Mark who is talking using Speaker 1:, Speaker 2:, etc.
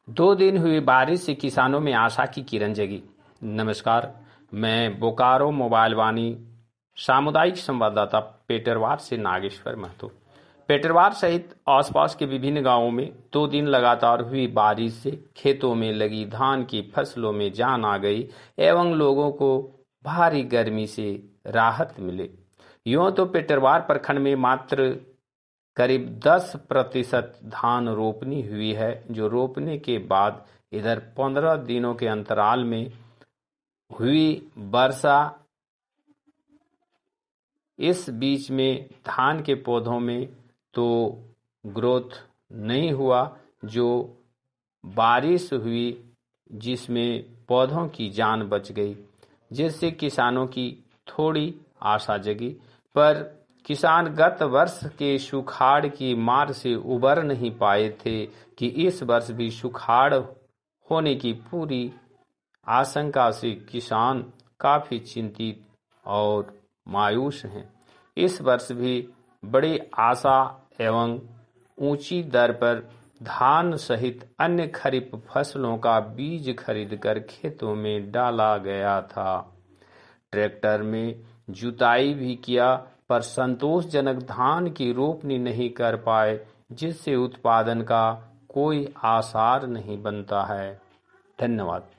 Speaker 1: 2 दिन हुई बारिश से किसानों में आशा की किरण जगी। नमस्कार, मैं बोकारो मोबाइल वाणी सामुदायिक संवाददाता पेटरवार से नागेश्वर महतो। पेटरवार सहित आसपास के विभिन्न गांवों में 2 दिन लगातार हुई बारिश से खेतों में लगी धान की फसलों में जान आ गई एवं लोगों को भारी गर्मी से राहत मिले। यूं तो पेटरवार प्रखंड में मात्र करीब 10% धान रोपनी हुई है, जो रोपने के बाद इधर 15 दिनों के अंतराल में हुई वर्षा। इस बीच में धान के पौधों में तो ग्रोथ नहीं हुआ, जो बारिश हुई जिसमें पौधों की जान बच गई, जिससे किसानों की थोड़ी आशा जगी। पर किसान गत वर्ष के सुखाड़ की मार से उबर नहीं पाए थे कि इस वर्ष भी सुखाड़ होने की पूरी आशंका से किसान काफी चिंतित और मायूस हैं। इस वर्ष भी बड़ी आशा एवं ऊंची दर पर धान सहित अन्य खरीफ फसलों का बीज खरीदकर खेतों में डाला गया था। ट्रैक्टर में जुताई भी किया, पर संतोषजनक धान की रोपनी नहीं कर पाए, जिससे उत्पादन का कोई आसार नहीं बनता है। धन्यवाद।